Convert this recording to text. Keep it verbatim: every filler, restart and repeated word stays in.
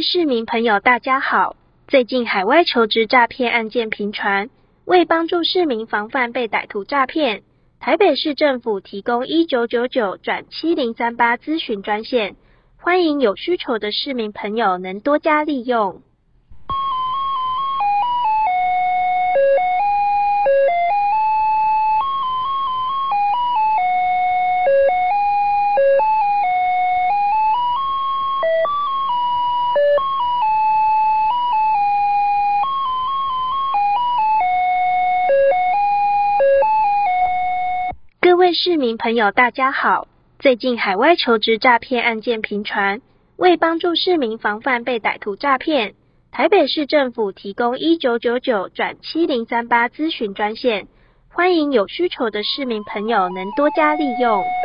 市民朋友大家好，最近海外求职诈骗案件频传，为帮助市民防范被歹徒诈骗，台北市政府提供一九九九转七零三八咨询专线，欢迎有需求的市民朋友能多加利用。各位市民朋友大家好，最近海外求职诈骗案件频传，为帮助市民防范被歹徒诈骗，台北市政府提供一九九九转七零三八咨询专线，欢迎有需求的市民朋友能多加利用。